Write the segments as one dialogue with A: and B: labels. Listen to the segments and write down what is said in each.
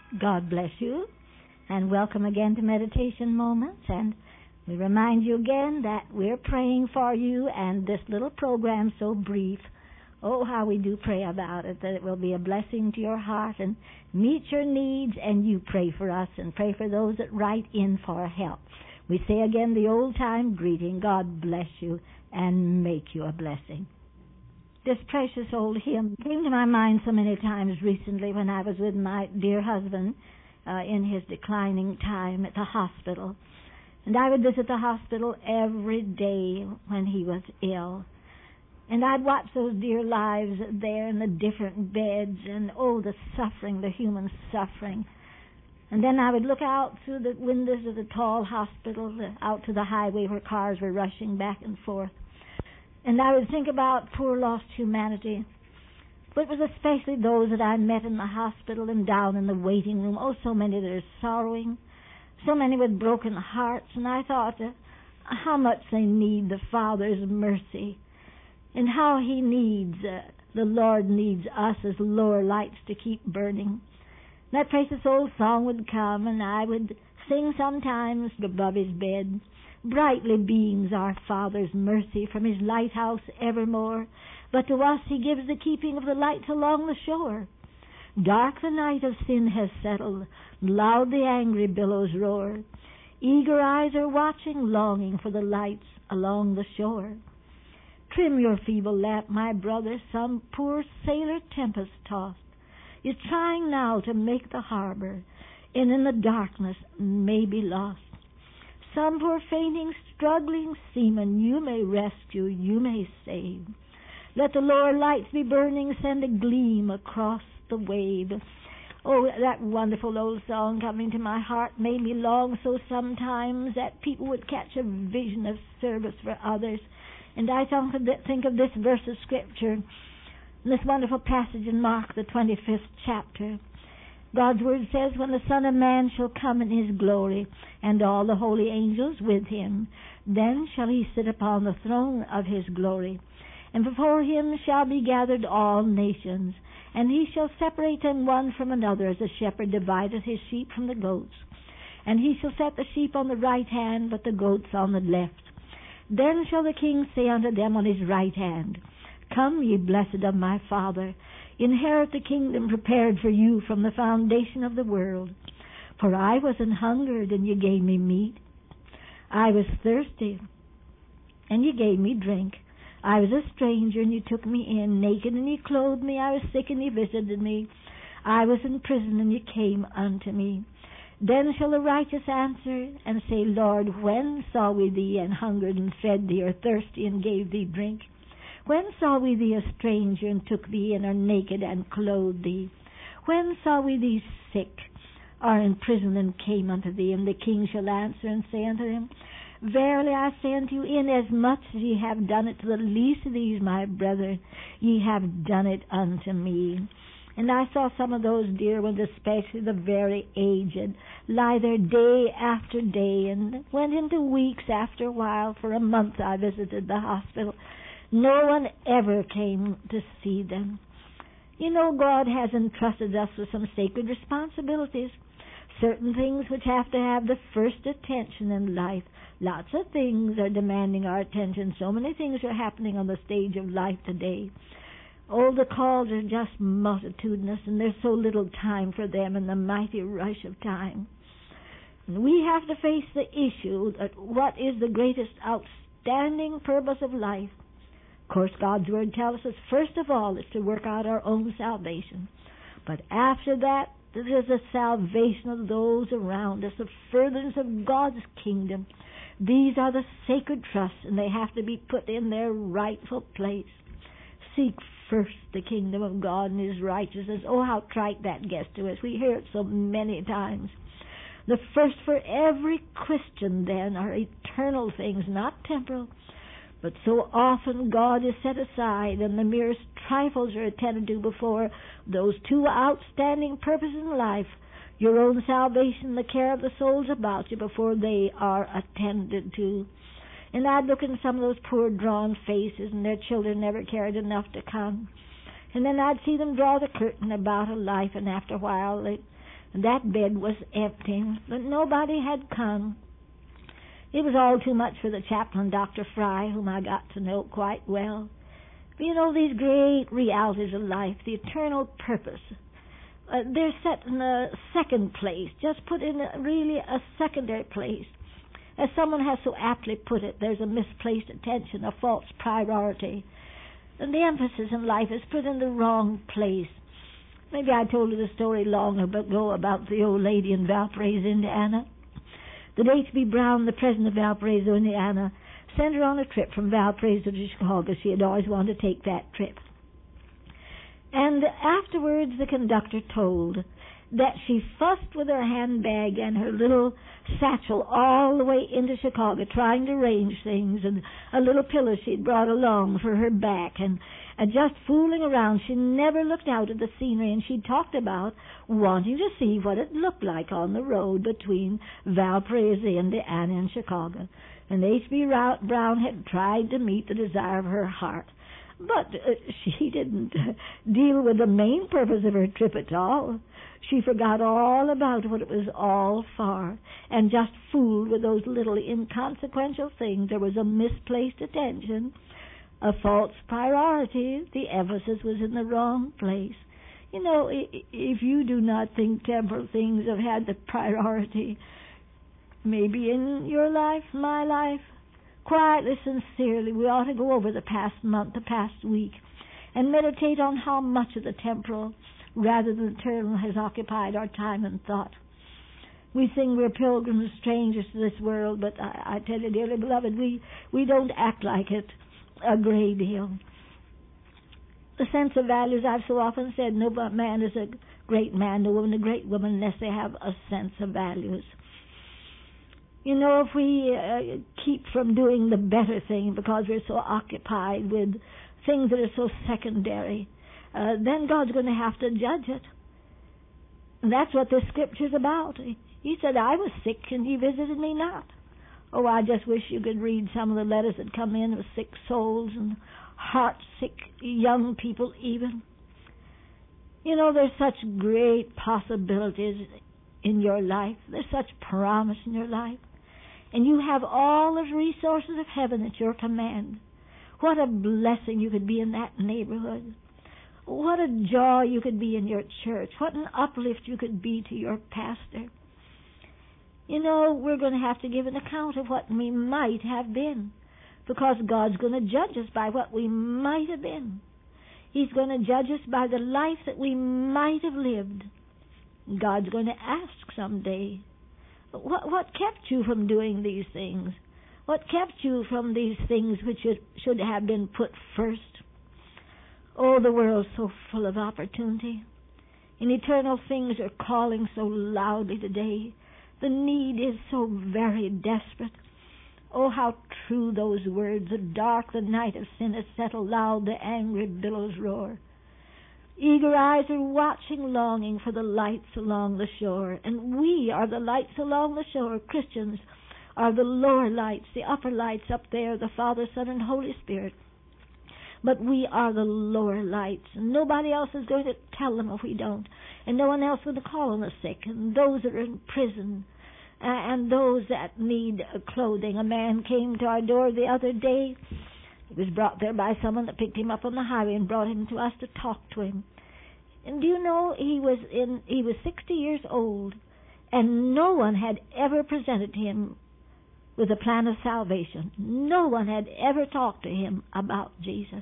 A: God bless you, and welcome again to Meditation Moments. And we remind you again that we're praying for you, and this little program, so brief, oh, how we do pray about it, that it will be a blessing to your heart and meet your needs, and you pray for us and pray for those that write in for help. We say again the old-time greeting, God bless you and make you a blessing. This precious old hymn came to my mind so many times recently when I was with my dear husband in his declining time at the hospital. And I would visit the hospital every day when he was ill. And I'd watch those dear lives there in the different beds and, oh, the suffering, the human suffering. And then I would look out through the windows of the tall hospital, out to the highway where cars were rushing back and forth. And I would think about poor lost humanity. But it was especially those that I met in the hospital and down in the waiting room. Oh, so many that are sorrowing, so many with broken hearts. And I thought how much they need the Father's mercy, and how He needs, the Lord needs us as lower lights to keep burning. That precious old song would come, and I would sing sometimes above His bed. Brightly beams our Father's mercy from His lighthouse evermore, but to us He gives the keeping of the lights along the shore. Dark the night of sin has settled, loud the angry billows roar. Eager eyes are watching, longing for the lights along the shore. Trim your feeble lamp, my brother, some poor sailor tempest-tossed is trying now to make the harbor, and in the darkness may be lost. Some poor fainting, struggling seaman you may rescue, you may save. Let the lower lights be burning, send a gleam across the wave. Oh, that wonderful old song coming to my heart made me long so sometimes that people would catch a vision of service for others. And I think of this verse of Scripture, this wonderful passage in Mark, the 25th chapter. God's Word says, when the Son of Man shall come in His glory, and all the holy angels with Him, then shall He sit upon the throne of His glory. And before Him shall be gathered all nations, and He shall separate them one from another, as a shepherd divideth his sheep from the goats. And He shall set the sheep on the right hand, but the goats on the left. Then shall the King say unto them on His right hand, Come, ye blessed of my Father, inherit the kingdom prepared for you from the foundation of the world. For I was an hungered, and ye gave me meat. I was thirsty, and ye gave me drink. I was a stranger, and ye took me in. Naked, and ye clothed me. I was sick, and ye visited me. I was in prison, and ye came unto me. Then shall the righteous answer and say, Lord, when saw we thee an hungered, and fed thee, or thirsty, and gave thee drink? When saw we thee a stranger, and took thee in, or naked, and clothed thee? When saw we thee sick, or in prison, and came unto thee? And the King shall answer and say unto them, Verily I say unto you, inasmuch as ye have done it to the least of these my brethren, ye have done it unto me. And I saw some of those dear ones, especially the very aged, lie there day after day, and went into weeks after a while. For a month I visited the hospital. No one ever came to see them. You know, God has entrusted us with some sacred responsibilities, certain things which have to have the first attention in life. Lots of things are demanding our attention. So many things are happening on the stage of life today. Oh, the calls are just multitudinous, and there's so little time for them in the mighty rush of time. And we have to face the issue that what is the greatest outstanding purpose of life? Of course, God's Word tells us, first of all, is to work out our own salvation. But after that, there is the salvation of those around us, the furtherance of God's kingdom. These are the sacred trusts, and they have to be put in their rightful place. Seek first the kingdom of God and His righteousness. Oh, how trite that gets to us. We hear it so many times. The first for every Christian, then, are eternal things, not temporal. But so often God is set aside, and the merest trifles are attended to before those two outstanding purposes in life, your own salvation, the care of the souls about you, before they are attended to. And I'd look in some of those poor drawn faces, and their children never cared enough to come. And then I'd see them draw the curtain about a life, and after a while That bed was empty, but nobody had come. It was all too much for the chaplain, Dr. Fry, whom I got to know quite well. But these great realities of life, the eternal purpose, they're set in a second place, just put in really a secondary place. As someone has so aptly put it, there's a misplaced attention, a false priority. And the emphasis in life is put in the wrong place. Maybe I told you the story long ago about the old lady in Valparaiso, Indiana. That H.B. Brown, the president of Valparaiso, Indiana, sent her on a trip from Valparaiso to Chicago. She had always wanted to take that trip. And afterwards the conductor told that she fussed with her handbag and her little satchel all the way into Chicago, trying to arrange things, and a little pillow she'd brought along for her back, and just fooling around. She never looked out at the scenery, and she talked about wanting to see what it looked like on the road between Valparaiso, Indiana, and Chicago. And H.B. Brown had tried to meet the desire of her heart. But she didn't deal with the main purpose of her trip at all. She forgot all about what it was all for and just fooled with those little inconsequential things. There was a misplaced attention, a false priority. The emphasis was in the wrong place. If you do not think temporal things have had the priority, maybe in your life, my life, quietly, sincerely, we ought to go over the past month, the past week, and meditate on how much of the temporal rather than the eternal has occupied our time and thought. We think we're pilgrims, strangers to this world, but I tell you, dearly beloved, we don't act like it a great deal. The sense of values, I've so often said, no man is a great man, no woman a great woman, unless they have a sense of values. If we keep from doing the better thing because we're so occupied with things that are so secondary, then God's going to have to judge it. And that's what this scripture's about. He said, I was sick and ye visited me not. Oh, I just wish you could read some of the letters that come in with sick souls and heart-sick young people even. There's such great possibilities in your life. There's such promise in your life. And you have all the resources of heaven at your command. What a blessing you could be in that neighborhood. What a joy you could be in your church. What an uplift you could be to your pastor. We're going to have to give an account of what we might have been, because God's going to judge us by what we might have been. He's going to judge us by the life that we might have lived. God's going to ask someday, what kept you from doing these things? What kept you from these things which should have been put first? Oh, the world's so full of opportunity, and eternal things are calling so loudly today. The need is so very desperate. Oh, how true those words. The dark, the night of sin has settled, loud the angry billows roar. Eager eyes are watching, longing for the lights along the shore. And we are the lights along the shore. Christians are the lower lights, the upper lights up there, the Father, Son, and Holy Spirit. But we are the lower lights. And nobody else is going to tell them if we don't. And no one else is going to call on the sick and those that are in prison and those that need clothing. A man came to our door the other day. He was brought there by someone that picked him up on the highway and brought him to us to talk to him. And do you know, he was 60 years old, and no one had ever presented him with a plan of salvation. No one had ever talked to him about Jesus.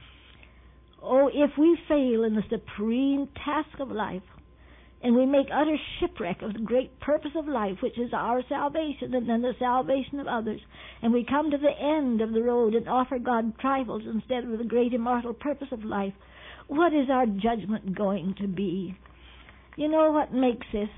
A: Oh, if we fail in the supreme task of life, and we make utter shipwreck of the great purpose of life, which is our salvation and then the salvation of others, and we come to the end of the road and offer God trifles instead of the great immortal purpose of life, what is our judgment going to be? What makes this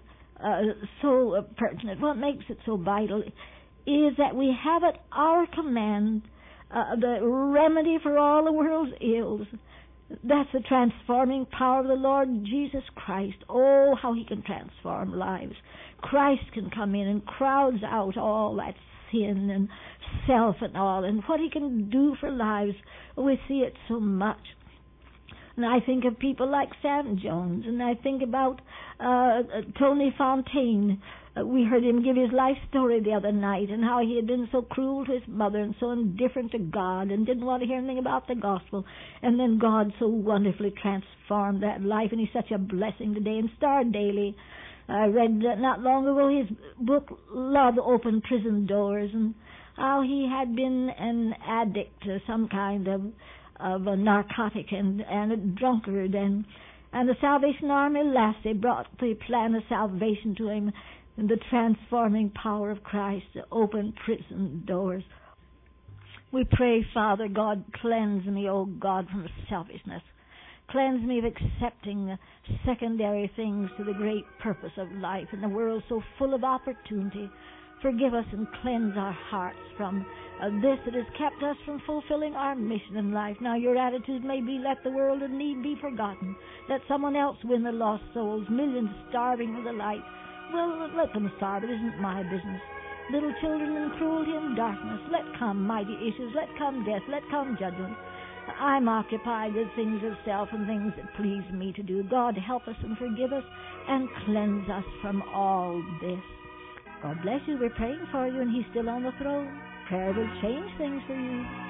A: so pertinent, what makes it so vital, is that we have at our command the remedy for all the world's ills. That's the transforming power of the Lord Jesus Christ. Oh, how He can transform lives. Christ can come in and crowds out all that sin and self and all, and what He can do for lives. We see it so much. And I think of people like Sam Jones, and I think about Tony Fontaine. We heard him give his life story the other night, and how he had been so cruel to his mother and so indifferent to God and didn't want to hear anything about the gospel. And then God so wonderfully transformed that life, and he's such a blessing today. And Star Daly, I read not long ago his book, Love Opened Prison Doors, and how he had been an addict to some kind of a narcotic and a drunkard, and the Salvation Army Lassie brought the plan of salvation to him, and the transforming power of Christ to open prison doors. We pray, Father God, cleanse me, O God, from selfishness. Cleanse me of accepting secondary things to the great purpose of life in the world so full of opportunity. Forgive us and cleanse our hearts from this that has kept us from fulfilling our mission in life. Now your attitude may be, let the world in need be forgotten. Let someone else win the lost souls, millions starving for the light. Well, let them starve. It isn't my business. Little children in cruelty and darkness. Let come mighty issues. Let come death. Let come judgment. I'm occupied with things of self and things that please me to do. God, help us and forgive us and cleanse us from all this. God bless you. We're praying for you, and he's still on the throne. Prayer will change things for you.